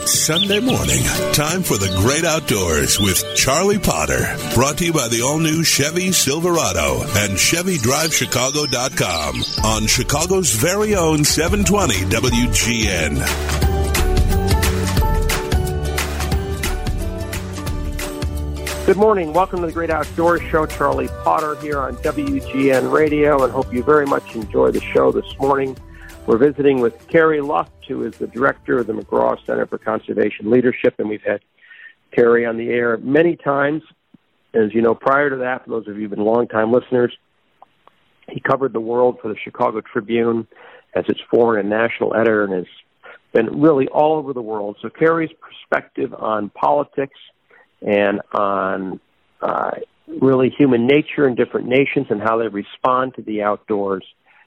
Sunday morning, time for the great outdoors with Charlie Potter. Brought to you by the all-new Chevy Silverado and ChevyDriveChicago.com on Chicago's very own 720 WGN. Good morning. Welcome to the Great Outdoors Show. Charlie Potter here on WGN Radio, and hope you very much enjoy the show this morning. We're visiting with Carrie Luft, who is the director of the McGraw Center for Conservation Leadership, and we've had Carrie on the air many times. As you know, prior to that, for those of you who've been longtime listeners, he covered the world for the Chicago Tribune as its foreign and national editor and has been really all over the world. So Carrie's perspective on politics and on really human nature in different nations and how they respond to the outdoors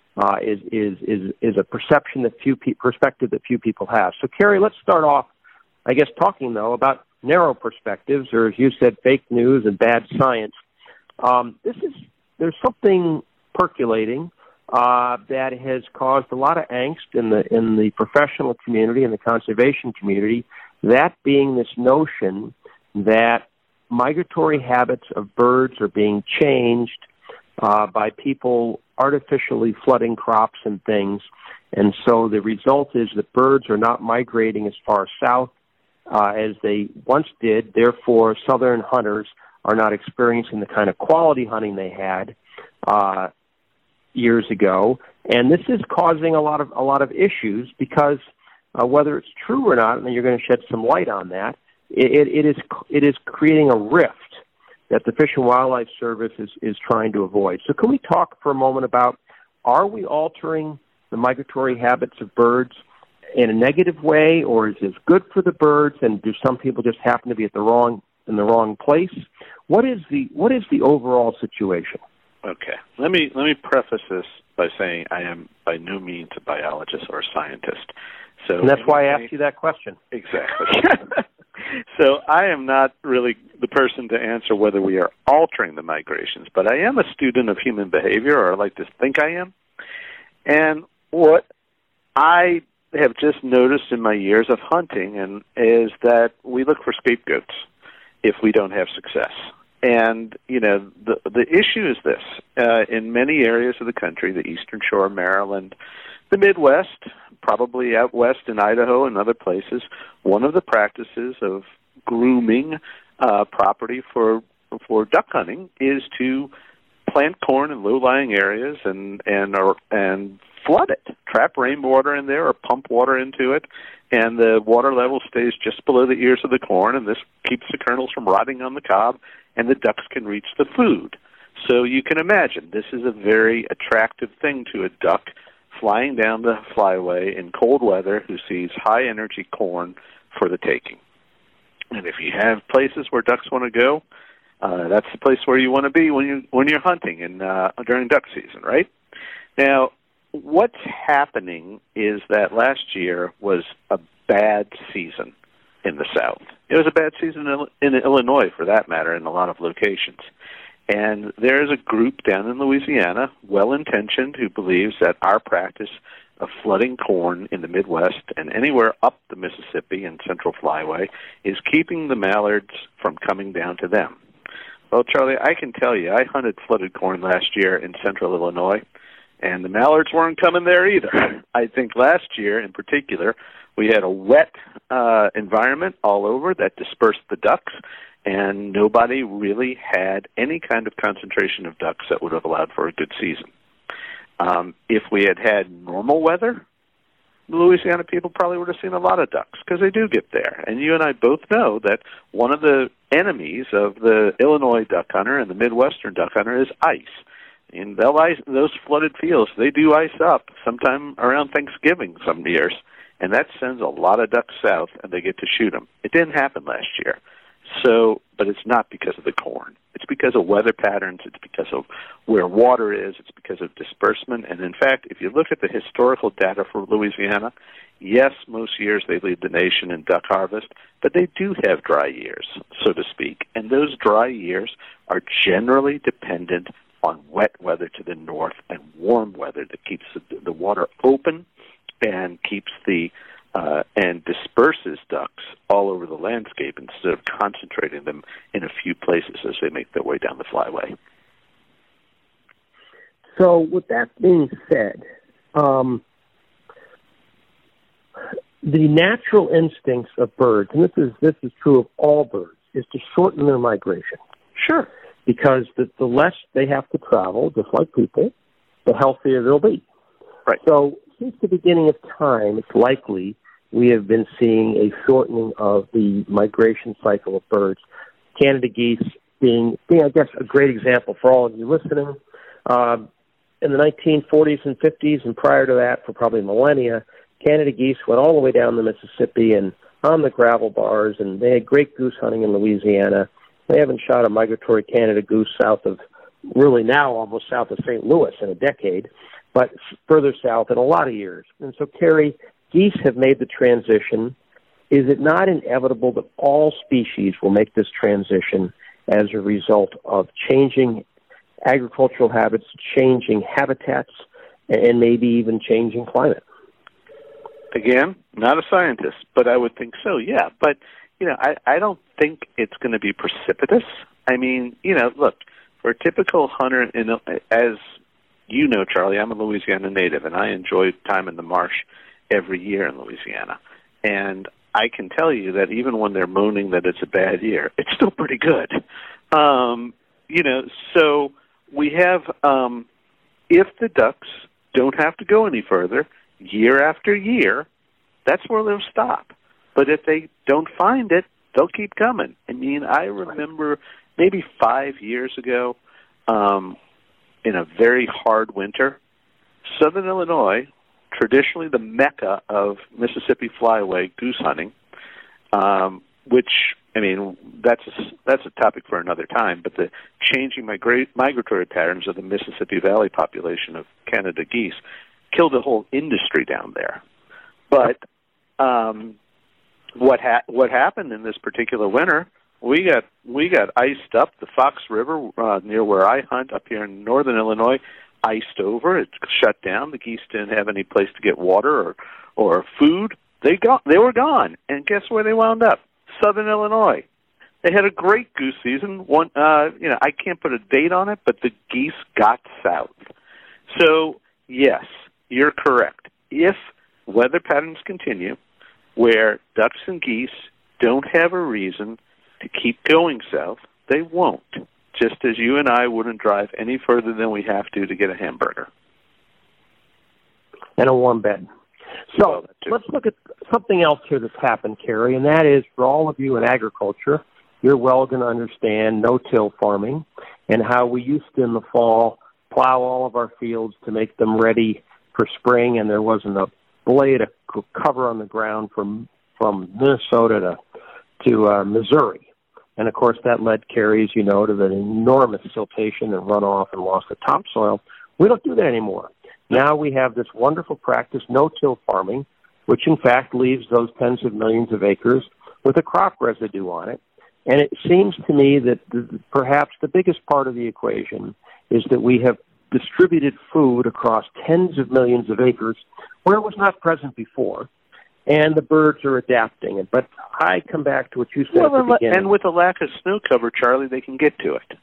is a perception that perspective that few people have. So, Carrie, let's start off, I guess, talking though about narrow perspectives, or as you said, fake news and bad science. There's something percolating that has caused a lot of angst in the professional community and the conservation community. That being this notion that migratory habits of birds are being changed by people artificially flooding crops and things. And so the result is that birds are not migrating as far south as they once did. Therefore, southern hunters are not experiencing the kind of quality hunting they had years ago. And this is causing a lot of issues because whether it's true or not, and you're going to shed some light on that, it is creating a rift that the Fish and Wildlife Service is trying to avoid. So can we talk for a moment about, are we altering the migratory habits of birds in a negative way, or is this good for the birds, and do some people just happen to be in the wrong place? What is the overall situation? Okay. Let me preface this by saying I am by no means a biologist or a scientist. So, and that's why I asked you that question. Exactly. So I am not really the person to answer whether we are altering the migrations, but I am a student of human behavior, or I like to think I am. And what I have just noticed in my years of hunting is that we look for scapegoats if we don't have success. And, you know, the issue is this. In many areas of the country, the Eastern Shore of Maryland, the Midwest, probably out west in Idaho and other places, one of the practices of grooming property for duck hunting is to plant corn in low-lying areas and flood it, trap rainwater in there or pump water into it, and the water level stays just below the ears of the corn, and this keeps the kernels from rotting on the cob, and the ducks can reach the food. So you can imagine this is a very attractive thing to a duck flying down the flyway in cold weather who sees high-energy corn for the taking. And if you have places where ducks want to go, that's the place where you want to be when you're hunting and during duck season, right? Now, what's happening is that last year was a bad season in the South. It was a bad season in Illinois, for that matter, in a lot of locations. And there's a group down in Louisiana, well-intentioned, who believes that our practice of flooding corn in the Midwest and anywhere up the Mississippi and Central Flyway is keeping the mallards from coming down to them. Well, Charlie, I can tell you, I hunted flooded corn last year in Central Illinois, and the mallards weren't coming there either. I think last year, in particular, we had a wet environment all over that dispersed the ducks, and nobody really had any kind of concentration of ducks that would have allowed for a good season. If we had had normal weather, the Louisiana people probably would have seen a lot of ducks, because they do get there. And you and I both know that one of the enemies of the Illinois duck hunter and the Midwestern duck hunter is ice. And they'll ice those flooded fields. They do ice up sometime around Thanksgiving some years, and that sends a lot of ducks south, and they get to shoot them. It didn't happen last year. So, but it's not because of the corn. It's because of weather patterns. It's because of where water is. It's because of disbursement. And in fact, if you look at the historical data for Louisiana, yes, most years they lead the nation in duck harvest, but they do have dry years, so to speak. And those dry years are generally dependent on wet weather to the north and warm weather that keeps the water open and keeps the and disperses ducks all over the landscape instead of concentrating them in a few places as they make their way down the flyway. So with that being said, the natural instincts of birds, and this is true of all birds, is to shorten their migration. Sure. Because the less they have to travel, just like people, the healthier they'll be. Right. So since the beginning of time, it's likely we have been seeing a shortening of the migration cycle of birds. Canada geese being I guess, a great example for all of you listening. In the 1940s and 50s, and prior to that, for probably millennia, Canada geese went all the way down the Mississippi and on the gravel bars, and they had great goose hunting in Louisiana. They haven't shot a migratory Canada goose south of, really now almost south of St. Louis in a decade, but further south in a lot of years. And so, Carrie, geese have made the transition. Is it not inevitable that all species will make this transition as a result of changing agricultural habits, changing habitats, and maybe even changing climate? Again, not a scientist, but I would think so, yeah. But, I don't think it's going to be precipitous. I mean, look, for a typical hunter, as you know, Charlie, I'm a Louisiana native, and I enjoy time in the marsh every year in Louisiana. And I can tell you that even when they're moaning that it's a bad year, it's still pretty good. So we have, if the ducks don't have to go any further, year after year, that's where they'll stop. But if they don't find it, they'll keep coming. I mean, I remember maybe 5 years ago, in a very hard winter, Southern Illinois, traditionally the mecca of Mississippi flyway goose hunting, which, I mean, that's a topic for another time, but the changing migratory patterns of the Mississippi Valley population of Canada geese killed a whole industry down there. But what happened in this particular winter, we got iced up. The Fox River near where I hunt up here in northern Illinois, iced over. It shut down. The geese didn't have any place to get water or food. They were gone. And guess where they wound up? Southern Illinois. They had a great goose season. I can't put a date on it, but the geese got south. So yes, you're correct. If weather patterns continue, where ducks and geese don't have a reason to keep going south, they won't. Just as you and I wouldn't drive any further than we have to get a hamburger. And a warm bed. So let's look at something else here that's happened, Carrie, and that is for all of you in agriculture, you're well going to understand no-till farming and how we used to in the fall plow all of our fields to make them ready for spring, and there wasn't a blade of cover on the ground from Minnesota to Missouri. And, of course, that led, Carrie, as you know, to the enormous siltation and runoff and loss of topsoil. We don't do that anymore. Now we have this wonderful practice, no-till farming, which, in fact, leaves those tens of millions of acres with a crop residue on it. And it seems to me that perhaps the biggest part of the equation is that we have distributed food across tens of millions of acres where it was not present before. And the birds are adapting. But I come back to what you said at the beginning. And with a lack of snow cover, Charlie, they can get to it.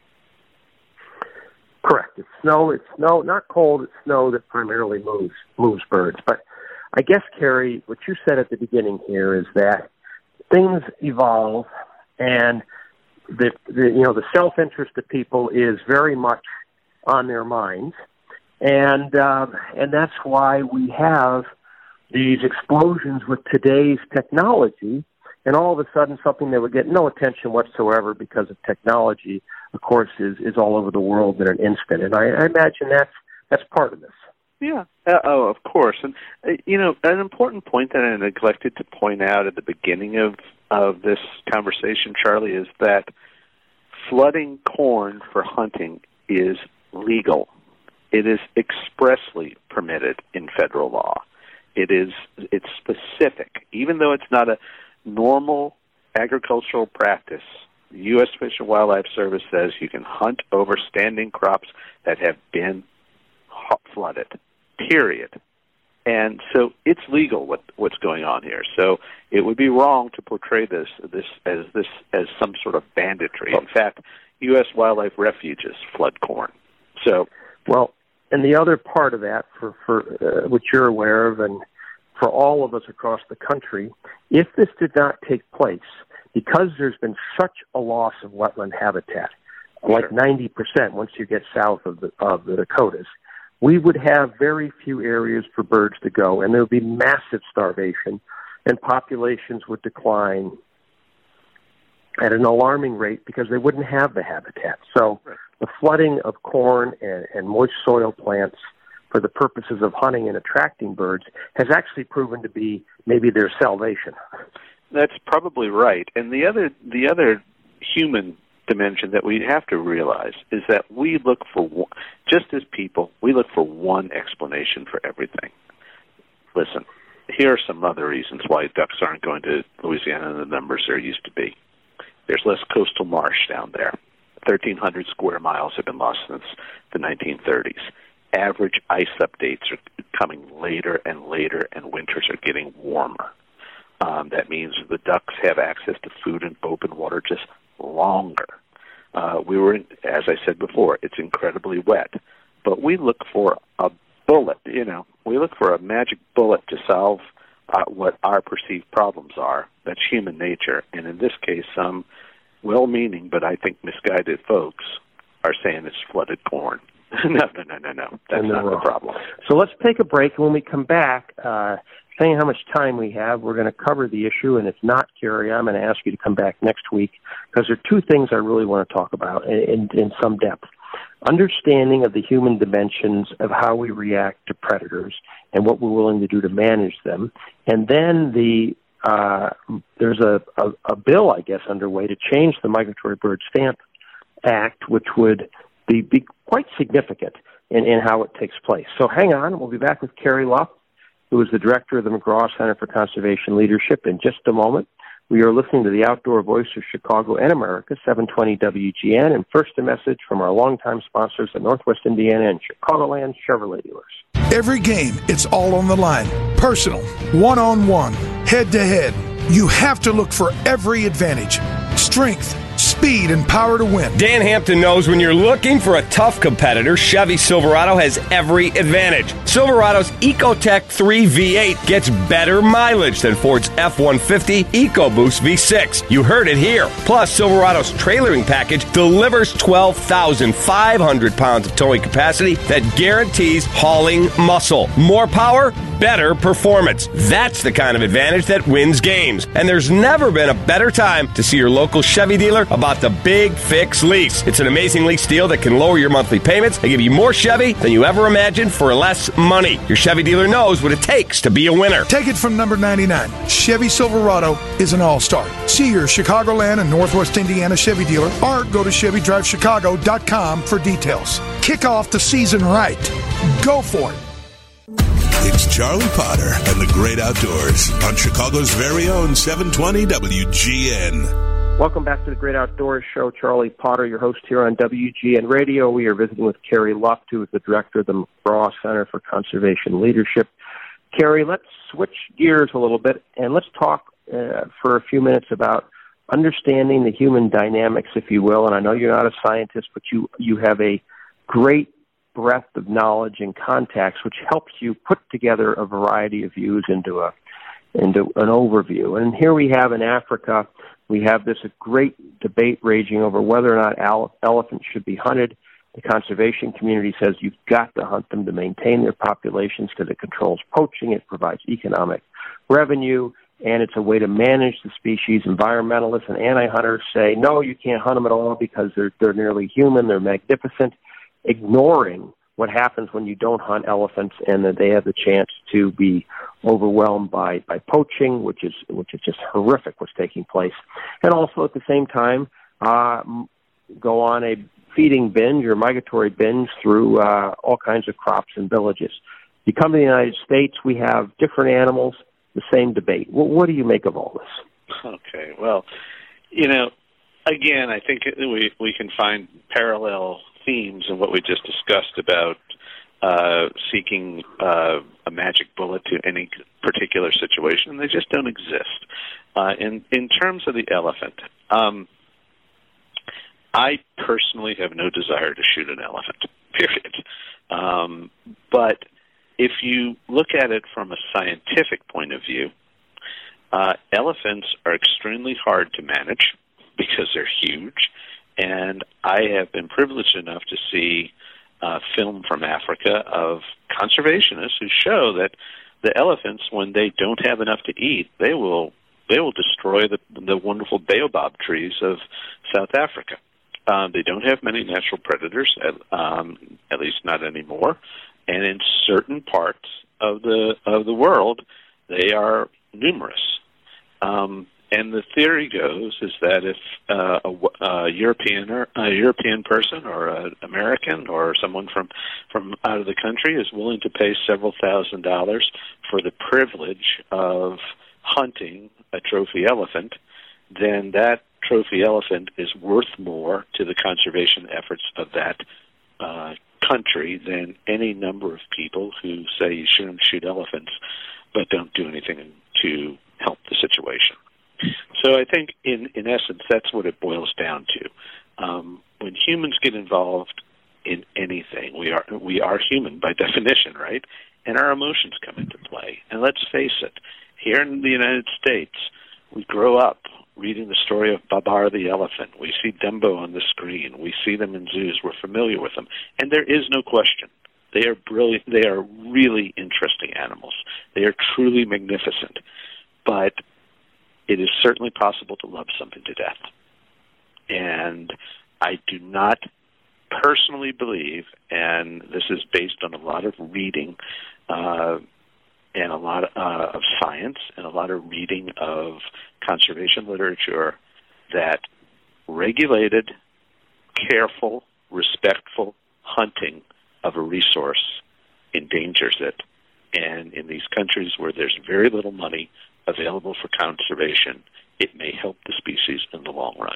Correct. It's snow, not cold, it's snow that primarily moves birds. But I guess, Carrie, what you said at the beginning here is that things evolve, and the self-interest of people is very much on their minds. And that's why we have these explosions with today's technology, and all of a sudden something that would get no attention whatsoever because of technology, of course, is all over the world in an instant. And I imagine that's part of this. Yeah. Of course. And, an important point that I neglected to point out at the beginning of this conversation, Charlie, is that flooding corn for hunting is legal. It is expressly permitted in federal law. It's specific. Even though it's not a normal agricultural practice, the U.S. Fish and Wildlife Service says you can hunt over standing crops that have been flooded, period. And so it's legal what's going on here. So it would be wrong to portray this as some sort of banditry. In fact, U.S. wildlife refuges flood corn. So, well, and the other part of that, for which you're aware of, and for all of us across the country, if this did not take place, because there's been such a loss of wetland habitat, like 90% once you get south of the Dakotas, we would have very few areas for birds to go, and there would be massive starvation, and populations would decline at an alarming rate because they wouldn't have the habitat. So the flooding of corn and moist soil plants for the purposes of hunting and attracting birds has actually proven to be maybe their salvation. That's probably right. And the other human dimension that we have to realize is that we look for, just as people, we look for one explanation for everything. Listen, here are some other reasons why ducks aren't going to Louisiana in the numbers there used to be. There's less coastal marsh down there. 1,300 square miles have been lost since the 1930s. Average ice updates are coming later and later, and winters are getting warmer. That means the ducks have access to food and open water just longer. As I said before, it's incredibly wet. But we look for a bullet, we look for a magic bullet to solve what our perceived problems are. That's human nature. And in this case, some well-meaning, but I think misguided folks are saying it's flooded corn. No. That's not the problem. So let's take a break. And when we come back, depending on how much time we have, we're going to cover the issue. And if not, Carrie, I'm going to ask you to come back next week because there are two things I really want to talk about in some depth. Understanding of the human dimensions of how we react to predators and what we're willing to do to manage them. And then there's a bill, I guess, underway to change the Migratory Bird Stamp Act, which would be quite significant in how it takes place. So hang on. We'll be back with Carrie Luff, who is the director of the McGraw Center for Conservation Leadership, in just a moment. We are listening to the Outdoor Voice of Chicago and America, 720 WGN, and first a message from our longtime sponsors at Northwest Indiana and Chicagoland Chevrolet dealers. Every game, it's all on the line. Personal, one-on-one, head-to-head. You have to look for every advantage. Strength, speed, and power to win. Dan Hampton knows when you're looking for a tough competitor, Chevy Silverado has every advantage. Silverado's EcoTech 3 V8 gets better mileage than Ford's F-150 EcoBoost V6. You heard it here. Plus, Silverado's trailering package delivers 12,500 pounds of towing capacity that guarantees hauling muscle. More power, better performance. That's the kind of advantage that wins games. And there's never been a better time to see your local Chevy dealer about the Big Fix lease. It's an amazing lease deal that can lower your monthly payments and give you more Chevy than you ever imagined for less money. Your Chevy dealer knows what it takes to be a winner. Take it from number 99. Chevy Silverado is an all-star. See your Chicagoland and Northwest Indiana Chevy dealer or go to ChevyDriveChicago.com for details. Kick off the season right. Go for it. It's Charlie Potter and the Great Outdoors on Chicago's very own 720 WGN. Welcome back to the Great Outdoors Show. Charlie Potter, your host here on WGN Radio. We are visiting with Carrie Luft, who is the director of the McGraw Center for Conservation Leadership. Carrie, let's switch gears a little bit, and let's talk for a few minutes about understanding the human dynamics, if you will. And I know you're not a scientist, but you have a great breadth of knowledge and contacts, which helps you put together a variety of views into an overview. And here we have in Africa, we have this great debate raging over whether or not elephants should be hunted. The conservation community says you've got to hunt them to maintain their populations because it controls poaching, it provides economic revenue, and it's a way to manage the species. Environmentalists and anti-hunters say, no, you can't hunt them at all because they're nearly human, they're magnificent, ignoring what happens when you don't hunt elephants and that they have the chance to be overwhelmed by poaching, which is just horrific what's taking place. And also at the same time, go on a feeding binge or migratory binge through all kinds of crops and villages. You come to the United States, we have different animals, the same debate. What do you make of all this? Okay, well, again, I think we can find parallel themes in what we just discussed about seeking a magic bullet to any particular situation. They just don't exist. In terms of the elephant, I personally have no desire to shoot an elephant, period. But if you look at it from a scientific point of view, elephants are extremely hard to manage because they're huge, and I have been privileged enough to see film from Africa of conservationists who show that the elephants, when they don't have enough to eat, they will destroy the wonderful baobab trees of South Africa. They don't have many natural predators, at least not anymore, and in certain parts of the world, they are numerous. And the theory goes is that if a European person or an American or someone from out of the country is willing to pay several $1,000s for the privilege of hunting a trophy elephant, then that trophy elephant is worth more to the conservation efforts of that country than any number of people who say you shouldn't shoot elephants but don't do anything to help the situation. So I think, in essence, that's what it boils down to. When humans get involved in anything, we are human by definition, right? And our emotions come into play. And let's face it, here in the United States, we grow up reading the story of Babar the elephant. We see Dumbo on the screen. We see them in zoos. We're familiar with them. And there is no question. They are brilliant. They are really interesting animals. They are truly magnificent. But it is certainly possible to love something to death. And I do not personally believe, and this is based on a lot of reading and a lot of science and a lot of reading of conservation literature, that regulated, careful, respectful hunting of a resource endangers it. And in these countries where there's very little money available for conservation, it may help the species in the long run.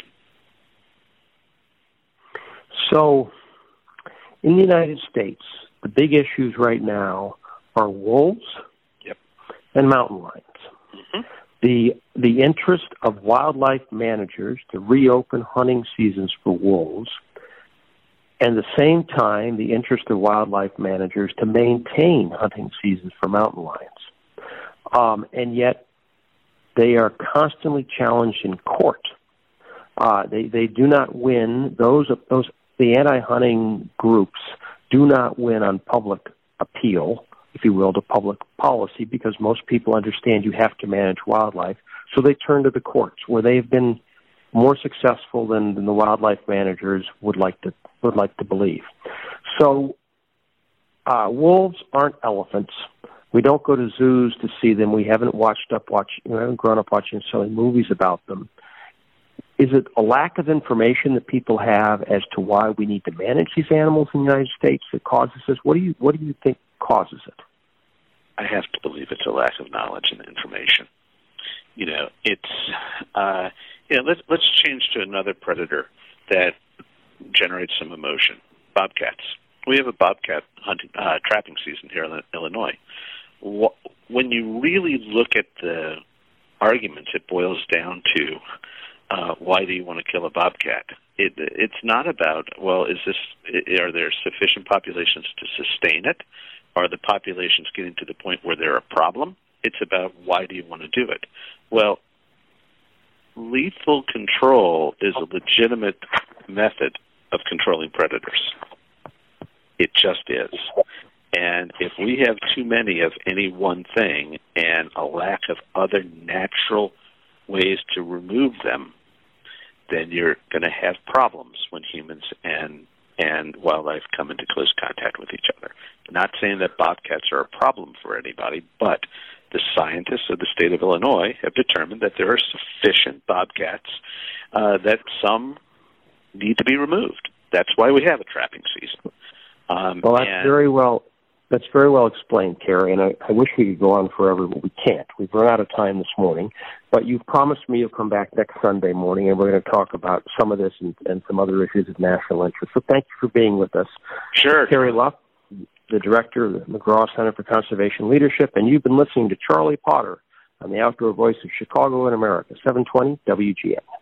So, in the United States, the big issues right now are wolves and mountain lions. Mm-hmm. The interest of wildlife managers to reopen hunting seasons for wolves, and at the same time, the interest of wildlife managers to maintain hunting seasons for mountain lions. And yet, they are constantly challenged in court. They do not win. The anti-hunting groups do not win on public appeal, if you will, to public policy, because most people understand you have to manage wildlife. So they turn to the courts, where they have been more successful than the wildlife managers would like to believe. So wolves aren't elephants. We don't go to zoos to see them. We haven't grown up watching so many movies about them. Is it a lack of information that people have as to why we need to manage these animals in the United States that causes this? What do you think causes it? I have to believe it's a lack of knowledge and information. Let's change to another predator that generates some emotion. Bobcats. We have a bobcat hunting trapping season here in Illinois. When you really look at the arguments, it boils down to why do you want to kill a bobcat? It's not about, are there sufficient populations to sustain it? Are the populations getting to the point where they're a problem? It's about why do you want to do it? Well, lethal control is a legitimate method of controlling predators. It just is. And if we have too many of any one thing and a lack of other natural ways to remove them, then you're going to have problems when humans and wildlife come into close contact with each other. Not saying that bobcats are a problem for anybody, but the scientists of the state of Illinois have determined that there are sufficient bobcats that some need to be removed. That's why we have a trapping season. That's very well explained, Kerry, and I wish we could go on forever, but we can't. We've run out of time this morning, but you've promised me you'll come back next Sunday morning, and we're going to talk about some of this and some other issues of national interest. So thank you for being with us. Sure. Kerry Luff, the director of the McGraw Center for Conservation Leadership, and you've been listening to Charlie Potter on the Outdoor Voice of Chicago and America, 720 WGN.